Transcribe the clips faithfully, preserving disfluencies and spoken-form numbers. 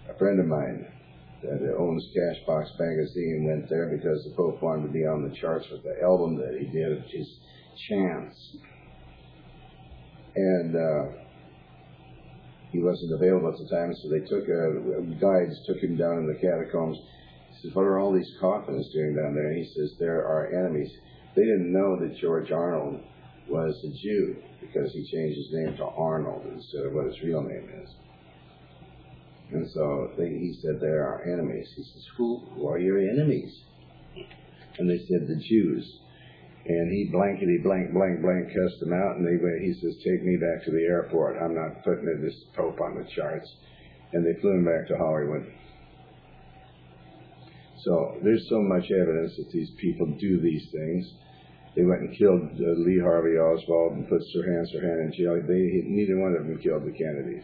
A friend of mine that owns Cashbox Magazine went there because the Pope wanted to be on the charts with the album that he did, which is Chance. And uh, he wasn't available at the time, so they took, uh, guides took him down in the catacombs. He says, what are all these coffins doing down there? And he says, they're our enemies. They didn't know that George Arnold was a Jew because he changed his name to Arnold instead of what his real name is. And so they, he said, they're our enemies. He says, who, who are your enemies? And they said, the Jews. And he blankety blank, blank, blank cussed them out. And they went, he says, take me back to the airport. I'm not putting this Pope on the charts. And they flew him back to Hollywood. So there's so much evidence that these people do these things. They went and killed uh, Lee Harvey Oswald and put Sirhan Sirhan in jail. They, neither one of them killed the Kennedys.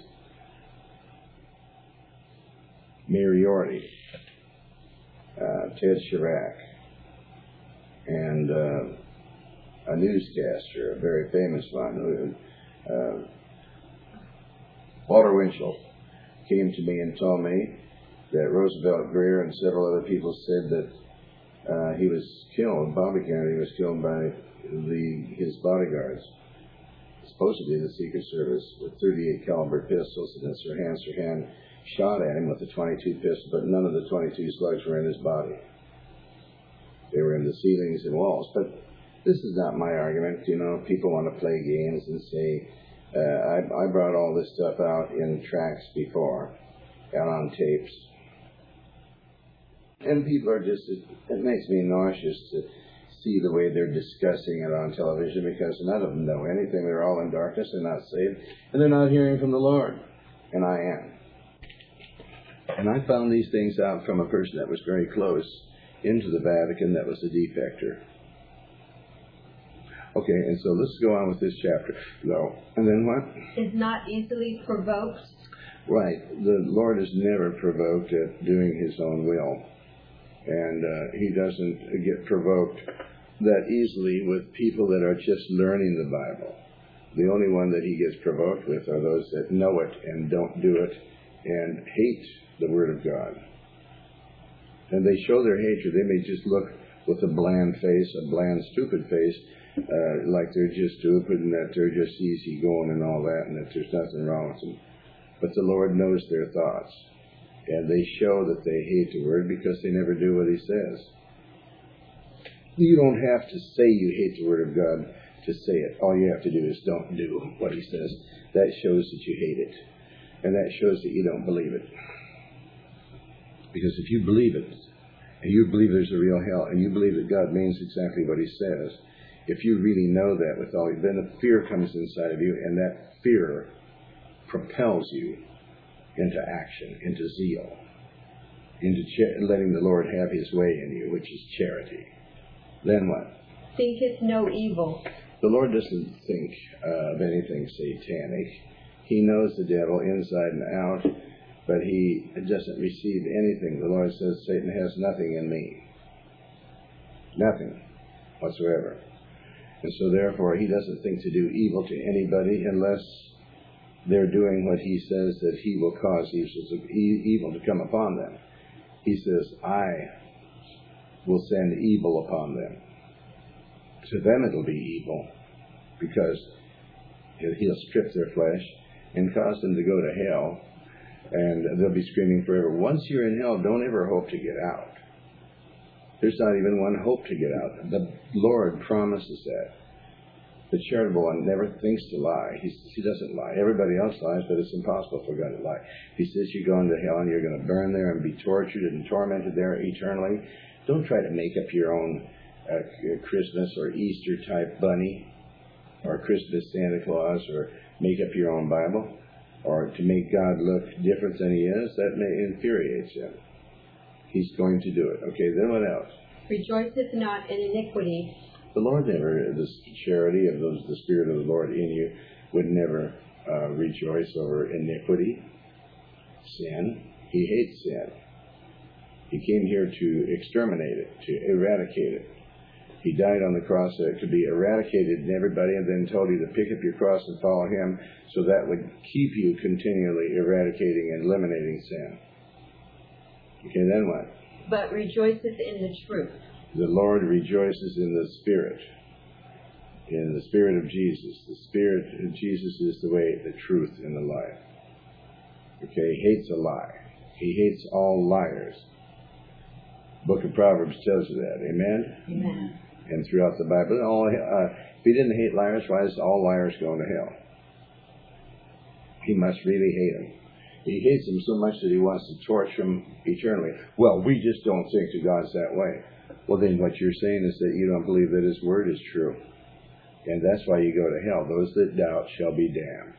Mayor Yorty, uh, Ted Chirac, and uh, a newscaster, a very famous one, uh, Walter Winchell, came to me and told me that Roosevelt Greer and several other people said that uh, he was killed, Bobby Kennedy was killed by the his bodyguards, supposedly the Secret Service, with thirty-eight caliber pistols, and then Sirhan Sirhan shot at him with a twenty-two pistol, but none of the twenty-two slugs were in his body. They were in the ceilings and walls. But this is not my argument. You know, people want to play games and say, uh, I, I brought all this stuff out in tracks before and on tapes. And people are just, it, it makes me nauseous to see the way they're discussing it on television, because none of them know anything. They're all in darkness, they're not saved, and they're not hearing from the Lord. And I am. And I found these things out from a person that was very close into the Vatican that was a defector. Okay, and so let's go on with this chapter. No. And then what? Is not easily provoked. Right. The Lord is never provoked at doing his own will. And uh, he doesn't get provoked that easily with people that are just learning the Bible. The only one that he gets provoked with are those that know it and don't do it and hate the Word of God. And they show their hatred. They may just look with a bland face, a bland, stupid face, uh, like they're just stupid and that they're just easygoing and all that, and that there's nothing wrong with them. But the Lord knows their thoughts. And they show that they hate the Word because they never do what he says. You don't have to say you hate the Word of God to say it. All you have to do is don't do what he says. That shows that you hate it. And that shows that you don't believe it. Because if you believe it, and you believe there's a real hell, and you believe that God means exactly what he says, if you really know that with all, then the fear comes inside of you, and that fear propels you into action, into zeal, into cha- letting the Lord have his way in you, which is charity. Then what? Thinketh no evil. The Lord doesn't think uh, of anything satanic. He knows the devil inside and out, but he doesn't receive anything. The Lord says Satan has nothing in me. Nothing whatsoever. And so therefore he doesn't think to do evil to anybody unless they're doing what he says that he will cause evil to come upon them. He says, I will send evil upon them. To them it'll be evil, because he'll strip their flesh and cause them to go to hell, and they'll be screaming forever. Once you're in hell, don't ever hope to get out. There's not even one hope to get out. The Lord promises that. The charitable one never thinks to lie. He, he doesn't lie. Everybody else lies, but it's impossible for God to lie. He says you're going to hell and you're going to burn there and be tortured and tormented there eternally. Don't try to make up your own uh, Christmas or Easter type bunny or Christmas Santa Claus, or make up your own Bible, or to make God look different than he is. That may infuriate him. He's going to do it. Okay, then what else? Rejoiceth not in iniquity. The Lord never, the charity of those, the Spirit of the Lord in you would never uh, rejoice over iniquity, sin. He hates sin. He came here to exterminate it, to eradicate it. He died on the cross so it could be eradicated in everybody, and then told you to pick up your cross and follow him, so that would keep you continually eradicating and eliminating sin. Okay, then what? but rejoiceth in the truth. The Lord rejoices in the Spirit, in the Spirit of Jesus. The Spirit of Jesus is the way, the truth, and the life. Okay, he hates a lie. He hates all liars. Book of Proverbs tells you that. Amen? Amen. And throughout the Bible, all, uh, if he didn't hate liars, why is all liars going to hell? He must really hate them. He hates them so much that he wants to torture them eternally. Well, we just don't think that God's that way. Well, then what you're saying is that you don't believe that his word is true. And that's why you go to hell. Those that doubt shall be damned.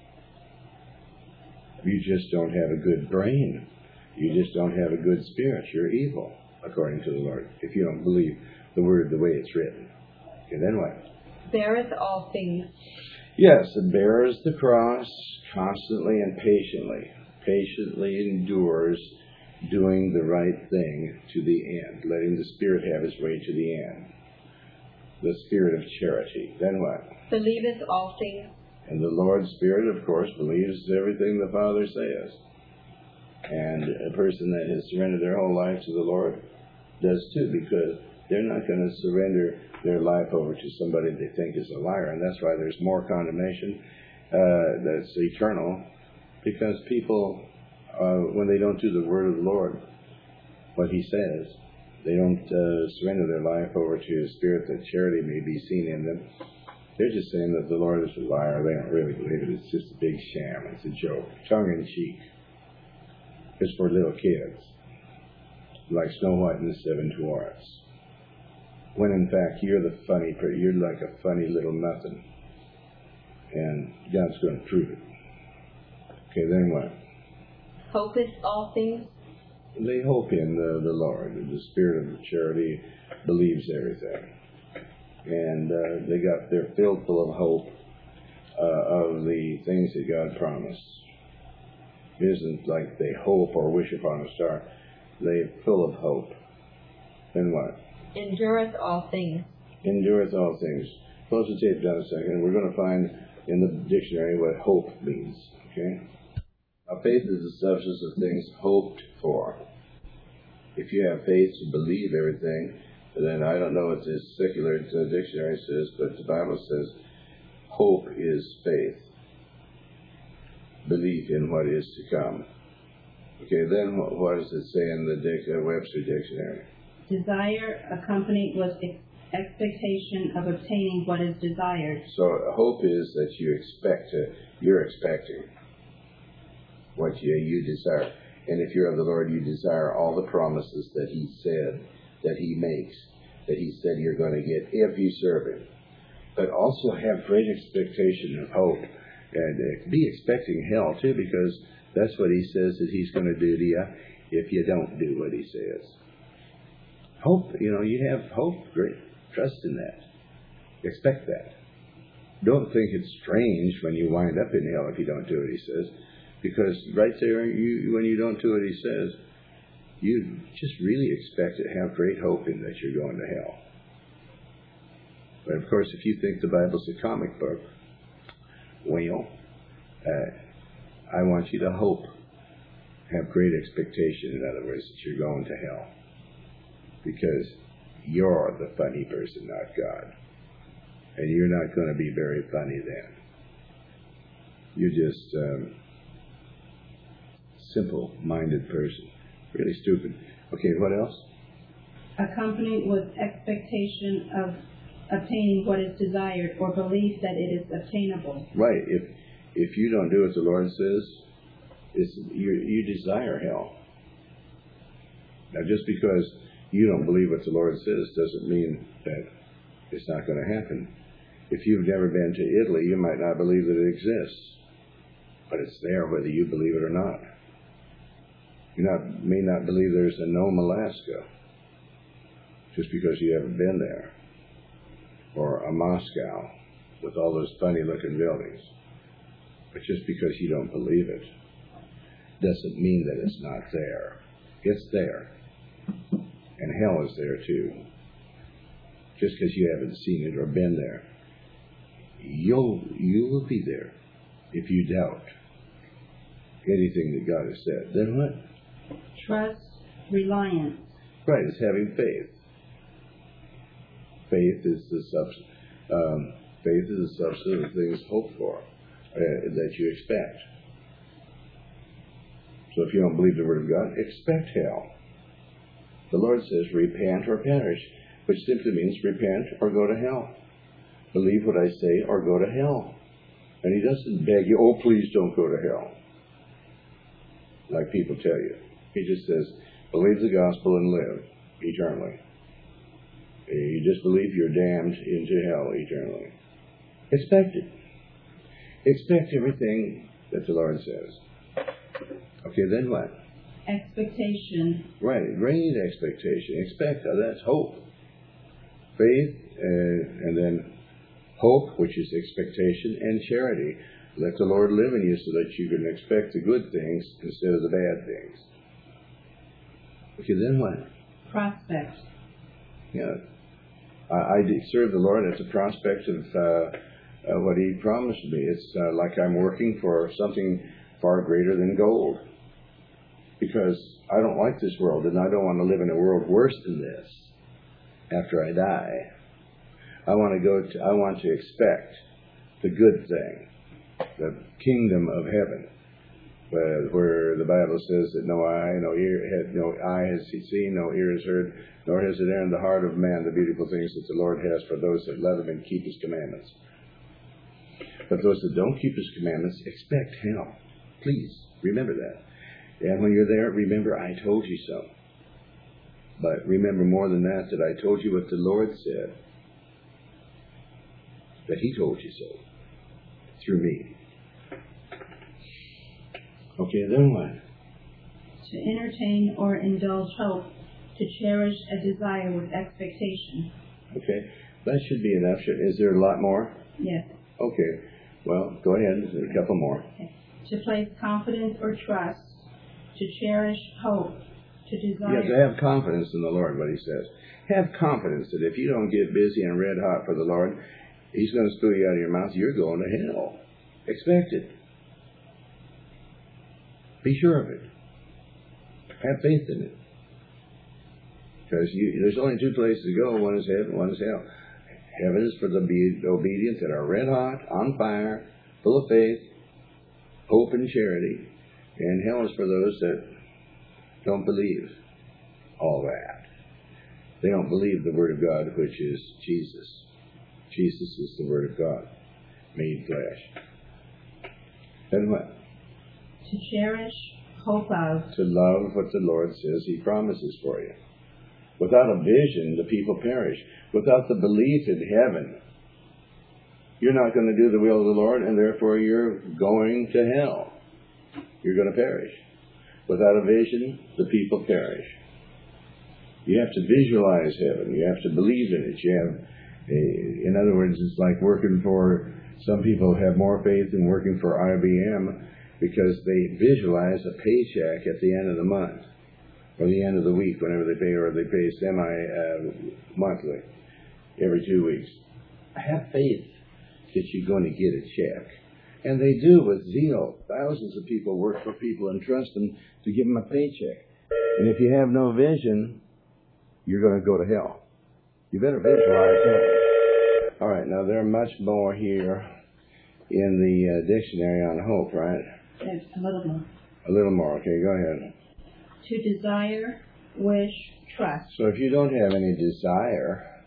You just don't have a good brain. You just don't have a good spirit. You're evil, according to the Lord, if you don't believe the word the way it's written. Okay, then what? Beareth all things. Yes, it bears the cross constantly and patiently. Patiently endures doing the right thing to the end, letting the Spirit have his way to the end. The Spirit of charity. Then what? Believeth all things. And the Lord's Spirit, of course, believes everything the Father says. And a person that has surrendered their whole life to the Lord does too, because they're not going to surrender their life over to somebody they think is a liar. And that's why there's more condemnation uh, that's eternal, because people, uh, when they don't do the word of the Lord, what he says, they don't uh, surrender their life over to a spirit that charity may be seen in them. They're just saying that the Lord is a liar. They don't really believe it. It's just a big sham. It's a joke. Tongue-in-cheek. It's for little kids. Like Snow White and the Seven Dwarfs. When in fact, you're the funny, you're like a funny little nothing. And God's going to prove it. Okay, then what? Hopeth all things. They hope in the, the Lord. The Spirit of charity believes everything. And uh, they got, they're filled full of hope uh, of the things that God promised. It isn't like they hope or wish upon a star. They're full of hope. Then what? Endureth all things. Endureth all things. Close the tape down a second. We're going to find in the dictionary what hope means. Okay? Now, faith is the substance of things hoped for. If you have faith to believe everything, then I don't know what this secular dictionary says, but the Bible says hope is faith. Belief in what is to come. Okay, then what, what does it say in the Dick, uh, Webster Dictionary? Desire accompanied with ex- expectation of obtaining what is desired. So hope is that you expect to, you're expecting what you, you desire. And if you're of the Lord, you desire all the promises that he said, that he makes, that he said you're going to get if you serve him. But also have great expectation of hope. And uh, be expecting hell too, because that's what he says that he's going to do to you if you don't do what he says. Hope, you know, you have hope, great trust in that. Expect that. Don't think it's strange when you wind up in hell if you don't do what he says, because right there, you, when you don't do what he says, you just really expect to have great hope in that you're going to hell. But of course, if you think the Bible's a comic book, well, uh, I want you to hope, have great expectation, in other words, that you're going to hell. Because you're the funny person, not God. And you're not going to be very funny then. You're just a um, simple-minded person. Really stupid. Okay, what else? Accompanied with expectation of obtaining what is desired, or belief that it is obtainable. Right. If if you don't do what the Lord says, it's, you, you desire hell. Now, just because you don't believe what the Lord says doesn't mean that it's not going to happen. If you've never been to Italy, you might not believe that it exists. But it's there whether you believe it or not. You not, may not believe there's a Nome, Alaska, just because you haven't been there. Or a Moscow with all those funny looking buildings. But just because you don't believe it doesn't mean that it's not there. It's there. And hell is there too. Just because you haven't seen it or been there. You'll, you will be there if you doubt anything that God has said. Then what? Trust reliance. Right, it's having faith. Faith is the substance. Um, faith is the substance of things hoped for, uh, that you expect. So if you don't believe the Word of God, expect hell. The Lord says, repent or perish, which simply means repent or go to hell. Believe what I say or go to hell. And he doesn't beg you, oh, please don't go to hell, like people tell you. He just says, believe the gospel and live eternally. You just believe you're damned into hell eternally. Expect it. Expect everything that the Lord says. Okay, then what? Expectation. Right, great expectation. Expect, uh, that's hope. Faith, uh, and then hope, which is expectation, and charity. Let the Lord live in you so that you can expect the good things instead of the bad things. Okay, then what? Prospect. Yeah. I, I serve the Lord as a prospect of uh, uh, what He promised me. It's uh, like I'm working for something far greater than gold. Because I don't like this world, and I don't want to live in a world worse than this after I die. I want to go to, I want to expect the good thing, the kingdom of heaven, uh, where the Bible says that no eye, no ear, had, no eye has seen, no ear has heard, nor has it entered the heart of man the beautiful things that the Lord has for those that love Him and keep His commandments. But those that don't keep His commandments expect hell. Please remember that. And when you're there, remember I told you so. But remember more than that, that I told you what the Lord said. That He told you so. Through me. Okay, then what? To entertain or indulge hope. To cherish a desire with expectation. Okay, that should be enough. Is there a lot more? Yes. Okay, well, go ahead. There's a couple more. Okay. To place confidence or trust. To cherish hope. To desire. You have to have confidence in the Lord, what He says. Have confidence that if you don't get busy and red hot for the Lord, He's going to spew you out of your mouth. You're going to hell. Expect it. Be sure of it. Have faith in it. Because you, there's only two places to go. One is heaven, one is hell. Heaven is for the obedient that are red hot, on fire, full of faith, hope and charity. And hell is for those that don't believe all that. They don't believe the Word of God, which is Jesus. Jesus is the Word of God, made flesh. And what? To cherish, hope of. To love what the Lord says He promises for you. Without a vision, the people perish. Without the belief in heaven, you're not going to do the will of the Lord, and therefore you're going to hell. You're going to perish. Without a vision, the people perish. You have to visualize heaven. You have to believe in it. You have, a, in other words, it's like working for, some people have more faith in working for I B M because they visualize a paycheck at the end of the month or the end of the week, whenever they pay, or they pay semi-monthly, uh, every two weeks. Have faith that you're going to get a check. And they do with zeal. Thousands of people work for people and trust them to give them a paycheck. And if you have no vision, you're going to go to hell. You better visualize heaven. All right, now there are much more here in the uh, dictionary on hope, right? Yes, a little more. A little more. Okay, go ahead. To desire, wish, trust. So if you don't have any desire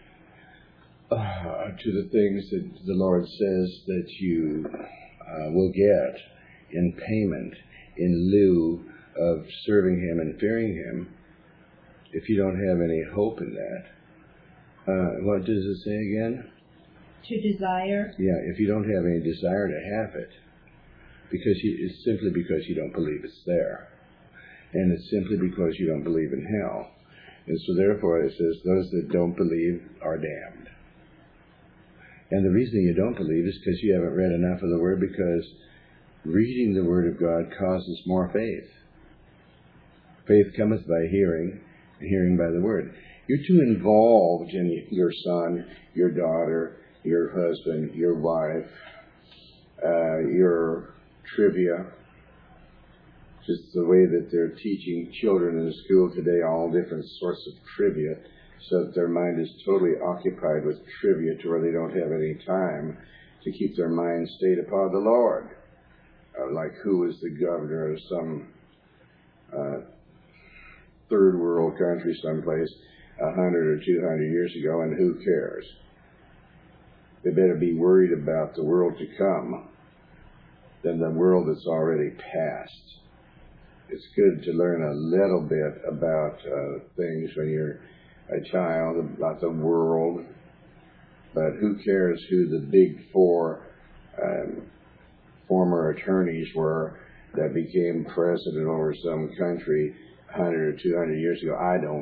uh, to the things that the Lord says that you uh, will get in payment, in lieu of serving Him and fearing Him, if you don't have any hope in that, uh, what does it say again? To desire. Yeah, if you don't have any desire to have it, because you, it's simply because you don't believe it's there. And it's simply because you don't believe in hell. And so therefore it says, those that don't believe are damned. And the reason you don't believe is because you haven't read enough of the Word, because reading the Word of God causes more faith. Faith cometh by hearing, and hearing by the Word. You're too involved in your son, your daughter, your husband, your wife, uh, your trivia, Just the way that they're teaching children in school today all different sorts of trivia, so that their mind is totally occupied with trivia to where they don't have any time to keep their mind stayed upon the Lord. Uh, like who was the governor of some uh, third world country someplace a hundred or two hundred years ago, and who cares? They better be worried about the world to come than the world that's already passed. It's good to learn a little bit about uh, things when you're a child, about the world, but who cares who the big four um, former attorneys were that became president over some country a hundred or two hundred years ago? I don't.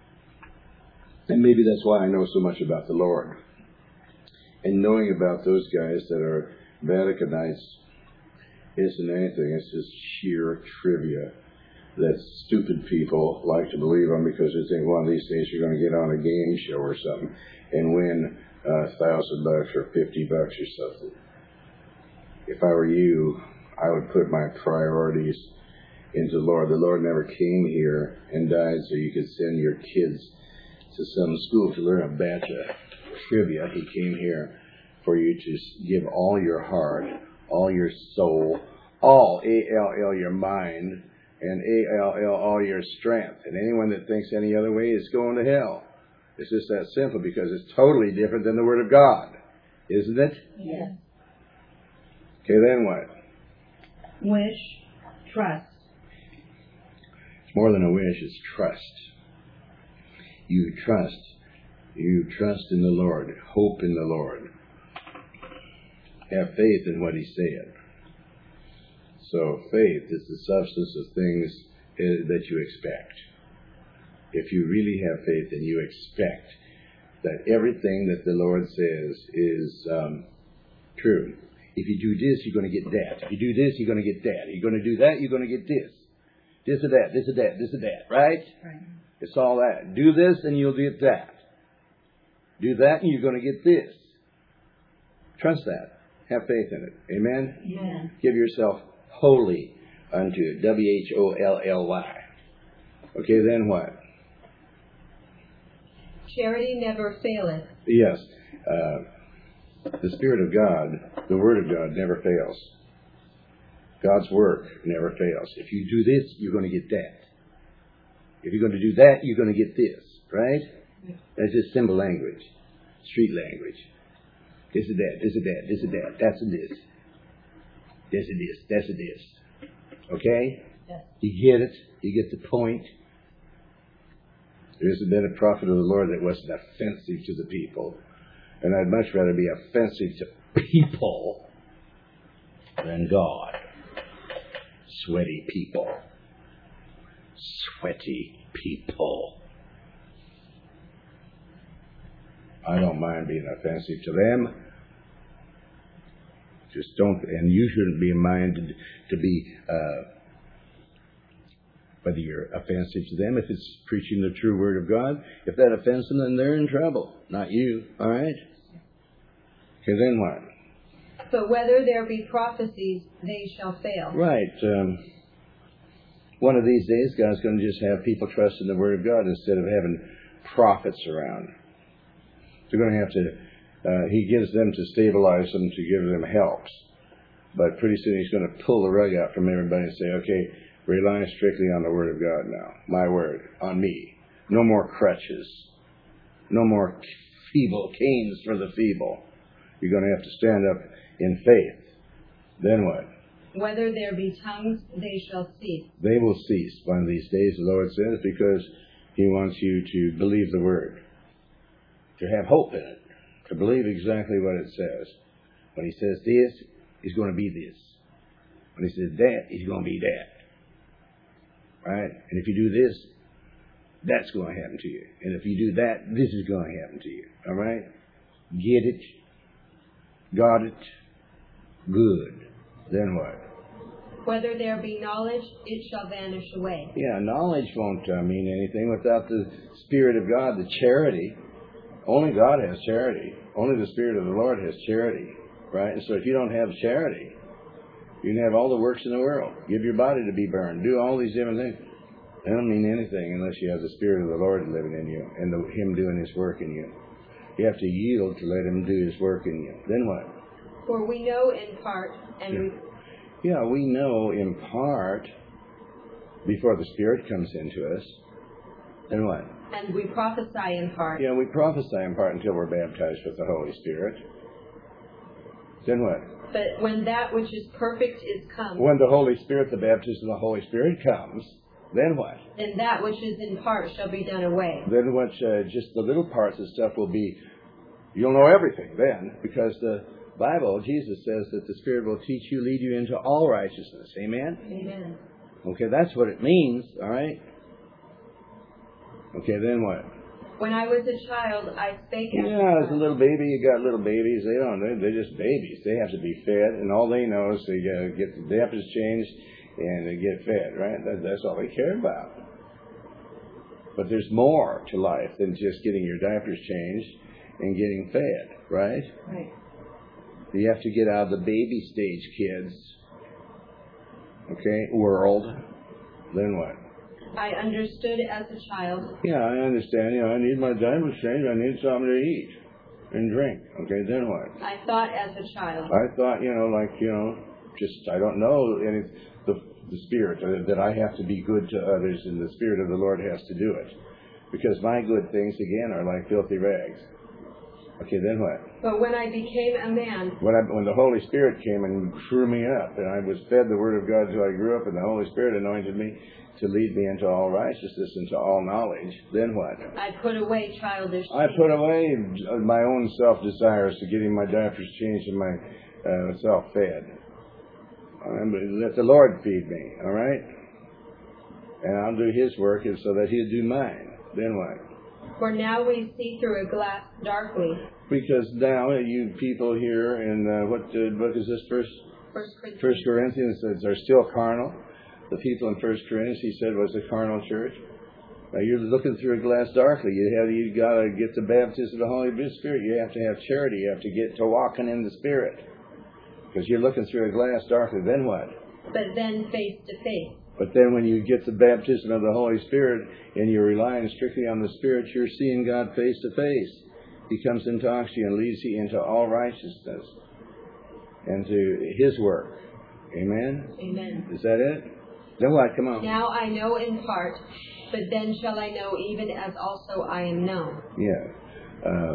And maybe that's why I know so much about the Lord. And knowing about those guys that are Vaticanites isn't anything. It's just sheer trivia that stupid people like to believe on, because they think one of these days you're going to get on a game show or something and win a thousand bucks or fifty bucks or something. If I were you, I would put my priorities into the Lord. The Lord never came here and died so you could send your kids to some school to learn a batch of trivia. He came here for you to give all your heart, all your soul, all, A L L, your mind, and A L L, all your strength. And anyone that thinks any other way is going to hell. It's just that simple, because it's totally different than the Word of God. Isn't it? Yes. Okay, then what? Wish, trust. It's more than a wish, it's trust. You trust. You trust in the Lord. Hope in the Lord. Have faith in what He said. So faith is the substance of things that you expect. If you really have faith, then you expect that everything that the Lord says is um, true. If you do this, you're going to get that. If you do this, you're going to get that. If you're going to do that, you're going to get this. This or that, this or that, this or that, right? Right. It's all that. Do this and you'll get that. Do that and you're going to get this. Trust that. Have faith in it. Amen? Amen. Give yourself wholly unto it. W H O L L Y. Okay, then what? Charity never faileth. Yes. Uh, the Spirit of God, the Word of God never fails. God's work never fails. If you do this, you're going to get that. If you're going to do that, you're going to get this. Right? That's just simple language. Street language. This is that, this is that, this is that, that's a this. This is this, that's a this. Okay? Yes. You get it? You get the point? There isn't been a prophet of the Lord that wasn't offensive to the people. And I'd much rather be offensive to people than God. Sweaty people. Sweaty people. I don't mind being offensive to them. Just don't, and you shouldn't be minded to be, uh, whether you're offensive to them, if it's preaching the true Word of God. If that offends them, then they're in trouble, not you. All right? Okay, then what? But whether there be prophecies, they shall fail. Right. Um, one of these days, God's going to just have people trust in the Word of God instead of having prophets around. They're going to have to, uh, He gives them to stabilize them, to give them helps. But pretty soon He's going to pull the rug out from everybody and say, okay, rely strictly on the Word of God now. My Word, on me. No more crutches. No more feeble canes for the feeble. You're going to have to stand up in faith. Then what? Whether there be tongues, they shall cease. They will cease one of these days, the Lord says, because He wants you to believe the Word. To have hope in it. To believe exactly what it says. When He says this, He's going to be this. When He says that, He's going to be that. Right? And if you do this, that's going to happen to you. And if you do that, this is going to happen to you. All right? Get it? Got it? Good. Then what? Whether there be knowledge, it shall vanish away. Yeah, knowledge won't uh, mean anything without the Spirit of God, the charity. Only God has charity. Only the Spirit of the Lord has charity. Right? And so if you don't have charity, You can have all the works in the world. Give your body to be burned. Do all these different things. They don't mean anything unless you have the Spirit of the Lord living in you and the, Him doing His work in you. You have to yield to let Him do His work in you. Then what? For we know in part, and we, Yeah, we know in part before the Spirit comes into us. Then what? and we prophesy in part. Yeah, we prophesy in part until we're baptized with the Holy Spirit. Then what? But when that which is perfect is come, When the Holy Spirit, the baptism of the Holy Spirit comes, then what? then that which is in part shall be done away. Then what? Uh, just the little parts of stuff will be. You'll know everything then, because the Bible, Jesus says that the Spirit will teach you, lead you into all righteousness. Amen? Amen. Okay, that's what it means, all right? Okay, then what? When I was a child, I spake as Yeah, as a little baby, you got little babies. They don't, they're, they're just babies. They have to be fed, and all they know is they uh, get the diapers changed and they get fed, right? That, that's all they care about. But there's more to life than just getting your diapers changed and getting fed, right? Right. You have to get out of the baby stage, kids. Okay, world. Then what? I understood as a child, Yeah, I understand. You know, I need my diapers changed. I need something to eat and drink. Okay, then what? I thought as a child, I thought, you know, like, you know, just, I don't know any, the, the Spirit, uh, that I have to be good to others, and the Spirit of the Lord has to do it. Because my good things, again, are like filthy rags. Okay, then what? but when I became a man, When, I, when the Holy Spirit came and threw me up, and I was fed the Word of God until I grew up, and the Holy Spirit anointed me to lead me into all righteousness, into all knowledge, then what? I put away childish I things. put away my own self-desires to getting my diapers changed and my uh, self fed. Let the Lord feed me, all right? And I'll do His work so that He'll do mine. Then what? For now we see through a glass darkly. Because now you people here in, uh, what uh, book is this, First, First Corinthians. First Corinthians, says are still carnal. The people in First Corinthians, he said, was a carnal church. Now you're looking through a glass darkly. You have you got to get the baptism of the Holy Spirit. You have to have charity. You have to get to walking in the Spirit. Because you're looking through a glass darkly. Then what? But then face to face. But then when you get the baptism of the Holy Spirit and you're relying strictly on the Spirit, you're seeing God face to face. He comes and talks to you and leads you into all righteousness and to His work. Amen? Amen. Is that it? Then what? Come on. Now I know in part, but then shall I know even as also I am known. Yeah. Uh,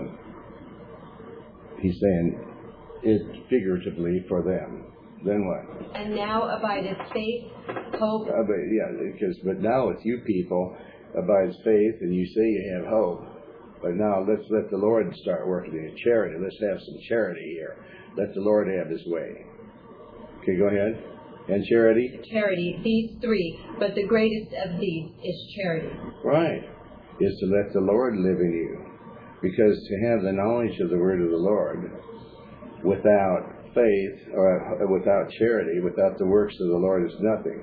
he's saying it figuratively for them. Then what? And now abideth faith, hope, Uh, but yeah, because but now with you people abides faith, and you say you have hope. But now let's let the Lord start working in charity. Let's have some charity here. Let the Lord have His way. Okay, go ahead. And charity? charity, these three, but the greatest of these is charity. Right. Is to let the Lord live in you. Because to have the knowledge of the word of the Lord without faith, or without charity, without the works of the Lord is nothing.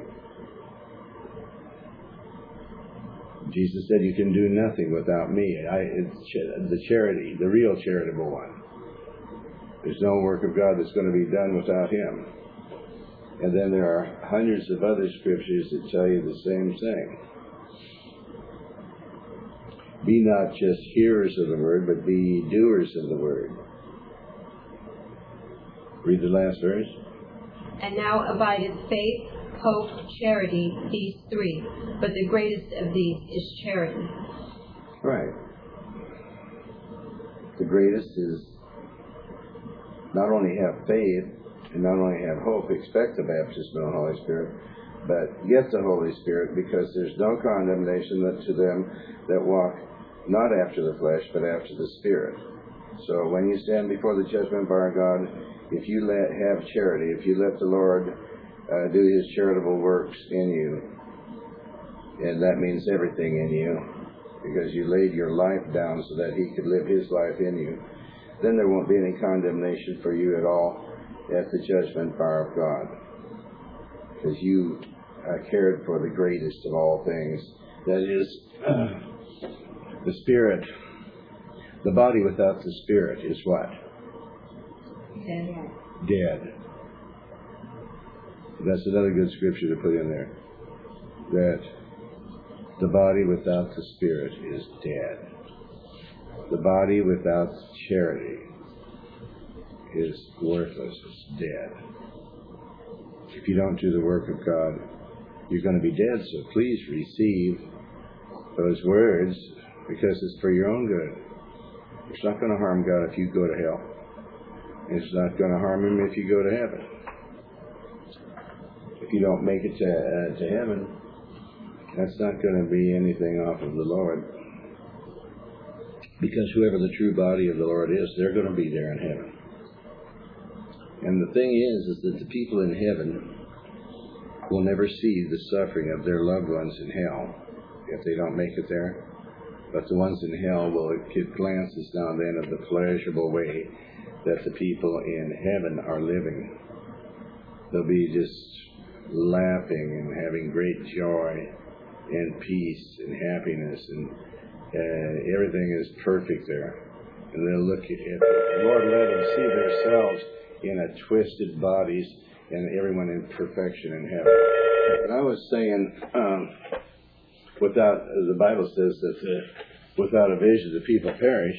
Jesus said, you can do nothing without me. I, it's the charity, the real charitable one. There's no work of God that's going to be done without Him. And then there are hundreds of other scriptures that tell you the same thing. Be not just hearers of the word, but be doers of the word. Read the last verse. And now abideth faith, hope, charity, these three, but the greatest of these is charity. Right. The greatest is not only have faith and not only have hope, expect the baptism of the Holy Spirit, but get the Holy Spirit, because there's no condemnation to them that walk not after the flesh, but after the Spirit. So when you stand before the judgment bar of God, if you let have charity, if you let the Lord uh, do His charitable works in you, and that means everything in you, because you laid your life down so that He could live His life in you, then there won't be any condemnation for you at all at the judgment bar of God, because you uh, cared for the greatest of all things, that is uh, the Spirit. The body without the Spirit is what? Dead. Dead. That's another good scripture to put in there. That the body without the spirit is dead. The body without charity is worthless. It's dead. If you don't do the work of God, you're going to be dead. So please receive those words, because it's for your own good. It's not going to harm God if you go to hell. It's not going to harm Him if you go to heaven. If you don't make it to, uh, to heaven, that's not going to be anything off of the Lord. Because whoever the true body of the Lord is, they're going to be there in heaven. And the thing is, is that the people in heaven will never see the suffering of their loved ones in hell if they don't make it there. But the ones in hell will get glances now and then of the pleasurable way that the people in heaven are living. They'll be just laughing and having great joy and peace and happiness, and uh, everything is perfect there. And they'll look at it. The Lord let them see themselves in a twisted bodies and everyone in perfection in heaven. And I was saying, um, without, the Bible says that uh, without a vision the people perish.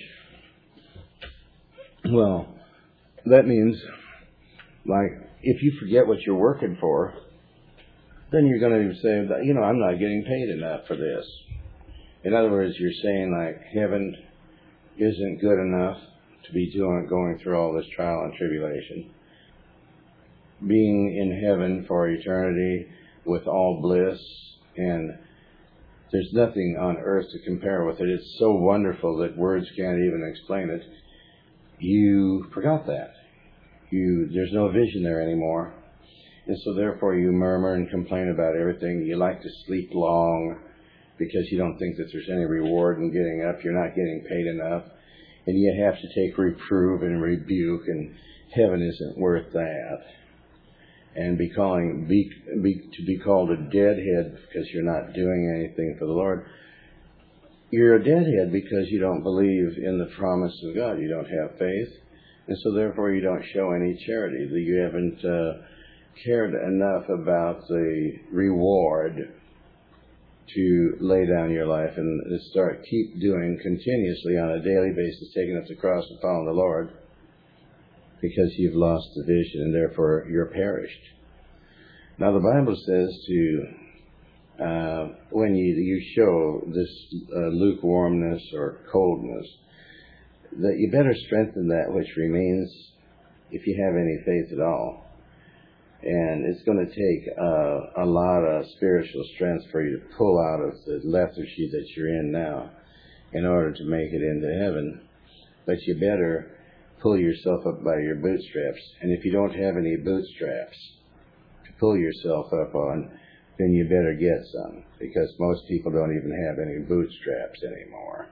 Well, that means, like, if you forget what you're working for, then you're going to say, you know, I'm not getting paid enough for this. In other words, you're saying, like, heaven isn't good enough to be doing, going through all this trial and tribulation. Being in heaven for eternity with all bliss, and there's nothing on earth to compare with it. It's so wonderful that words can't even explain it. You forgot that. You, there's no vision there anymore. And so therefore you murmur and complain about everything. You like to sleep long because you don't think that there's any reward in getting up. You're not getting paid enough. And you have to take reprove and rebuke, and heaven isn't worth that. And be calling, be, be, to be called a deadhead because you're not doing anything for the Lord. You're a deadhead because you don't believe in the promise of God. You don't have faith. And so therefore you don't show any charity. You haven't uh, cared enough about the reward to lay down your life and start, keep doing continuously on a daily basis, taking up the cross and following the Lord, because you've lost the vision and therefore you're perished. Now the Bible says to, uh, when you, you show this uh, lukewarmness or coldness, that you better strengthen that which remains if you have any faith at all. And it's going to take uh, a lot of spiritual strength for you to pull out of the lethargy that you're in now in order to make it into heaven. But you better pull yourself up by your bootstraps. And if you don't have any bootstraps to pull yourself up on, then you better get some, because most people don't even have any bootstraps anymore.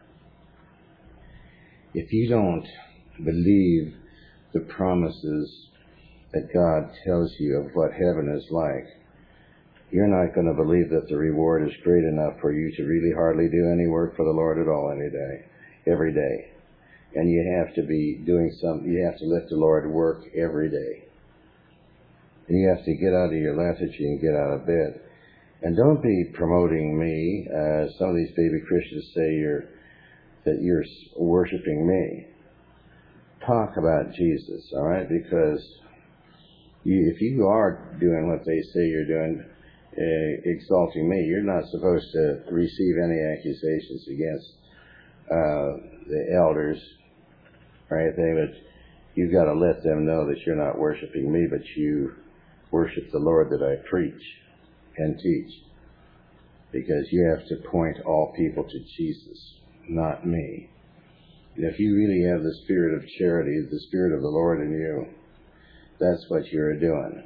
If you don't believe the promises that God tells you of what heaven is like, you're not going to believe that the reward is great enough for you to really hardly do any work for the Lord at all any day, every day. And you have to be doing some, you have to let the Lord work every day. And you have to get out of your lethargy and get out of bed. And don't be promoting me. Uh, some of these baby Christians say you're, that you're worshiping me. Talk about Jesus, all right? Because You, if you are doing what they say you're doing, uh, exalting me, you're not supposed to receive any accusations against uh, the elders or anything, but you've got to let them know that you're not worshiping me, but you worship the Lord that I preach and teach. Because you have to point all people to Jesus, not me. And if you really have the spirit of charity, the spirit of the Lord in you, that's what you're doing.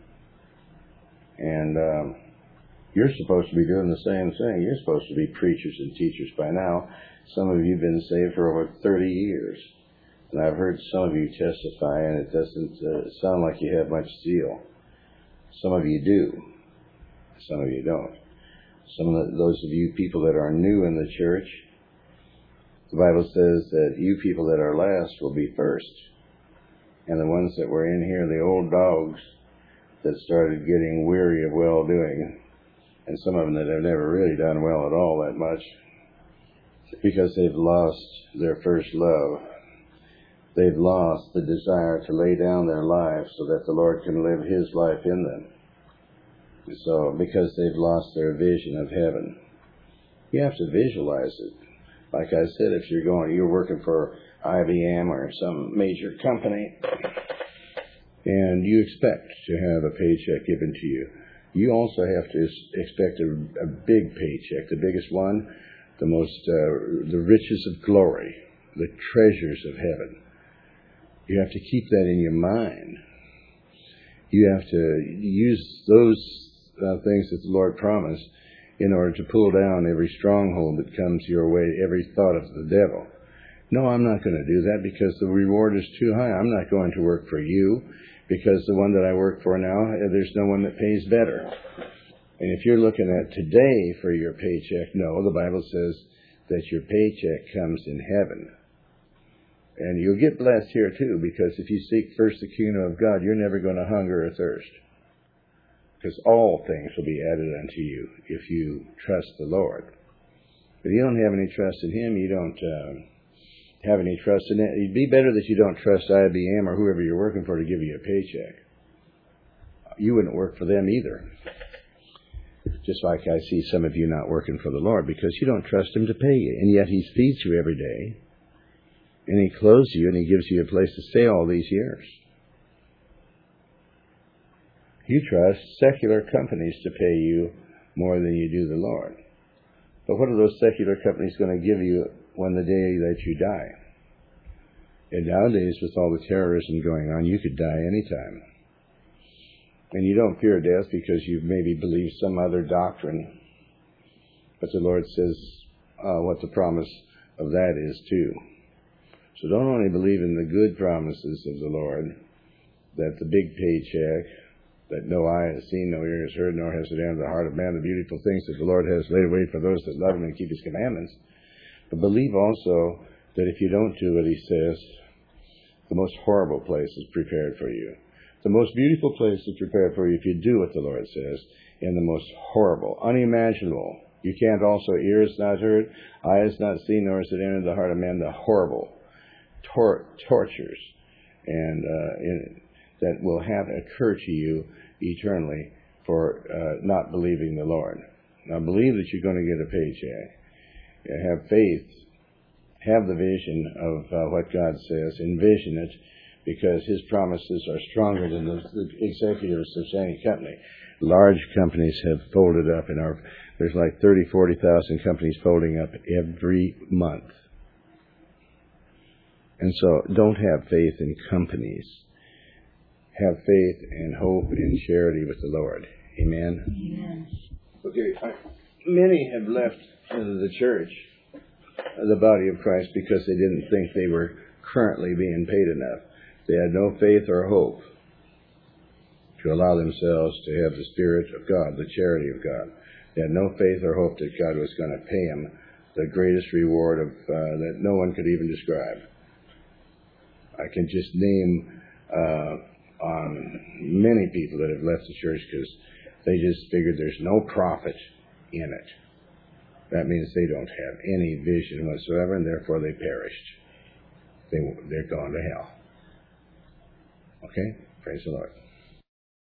And um, you're supposed to be doing the same thing. You're supposed to be preachers and teachers by now. Some of you have been saved for over thirty years. And I've heard some of you testify, and it doesn't uh, sound like you have much zeal. Some of you do. Some of you don't. Some of the, those of you people that are new in the church, the Bible says that you people that are last will be first. And the ones that were in here, the old dogs, that started getting weary of well-doing, and some of them that have never really done well at all that much, because they've lost their first love. They've lost the desire to lay down their lives so that the Lord can live His life in them. So, because they've lost their vision of heaven. You have to visualize it. Like I said, if you're going, you're working for I B M or some major company, and you expect to have a paycheck given to you, you also have to expect a, a big paycheck, the biggest one, the most, uh, the riches of glory, the treasures of heaven. You have to keep that in your mind. You have to use those uh, things that the Lord promised in order to pull down every stronghold that comes your way, every thought of the devil. No, I'm not going to do that because the reward is too high. I'm not going to work for you because the one that I work for now, there's no one that pays better. And if you're looking at today for your paycheck, no, the Bible says that your paycheck comes in heaven. And you'll get blessed here too, because if you seek first the kingdom of God, you're never going to hunger or thirst. Because all things will be added unto you if you trust the Lord. If you don't have any trust in Him, you don't uh, have any trust in it. It'd be better that you don't trust I B M or whoever you're working for to give you a paycheck. You wouldn't work for them either. Just like I see some of you not working for the Lord because you don't trust Him to pay you. And yet He feeds you every day. And He clothes you and He gives you a place to stay all these years. You trust secular companies to pay you more than you do the Lord. But what are those secular companies going to give you when the day that you die? And nowadays, with all the terrorism going on, you could die anytime. And you don't fear death because you maybe believe some other doctrine. But the Lord says uh, what the promise of that is too. So don't only believe in the good promises of the Lord, that the big paycheck, that no eye has seen, no ear has heard, nor has it entered the heart of man, the beautiful things that the Lord has laid away for those that love Him and keep His commandments. But believe also that if you don't do what He says, the most horrible place is prepared for you. The most beautiful place is prepared for you if you do what the Lord says, and the most horrible, unimaginable. You can't also, ear has not heard, eye has not seen, nor has it entered the heart of man, the horrible tor- tortures and uh, in, that will have occur to you eternally for uh, not believing the Lord. Now, believe that you're going to get a paycheck. Have faith. Have the vision of uh, what God says. Envision it, because His promises are stronger than the, the executives of any company. Large companies have folded up in our, there's like thirty, forty thousand companies folding up every month. And so don't have faith in companies. Have faith and hope and charity with the Lord. Amen? Amen. Okay, I, many have left the church, the body of Christ, because they didn't think they were currently being paid enough. They had no faith or hope to allow themselves to have the Spirit of God, the charity of God. They had no faith or hope that God was going to pay them the greatest reward of uh, that no one could even describe. I can just name uh, on many people that have left the church because they just figured there's no profit in it. That means they don't have any vision whatsoever, and therefore they perished. They, they're gone to hell. Okay? Praise the Lord.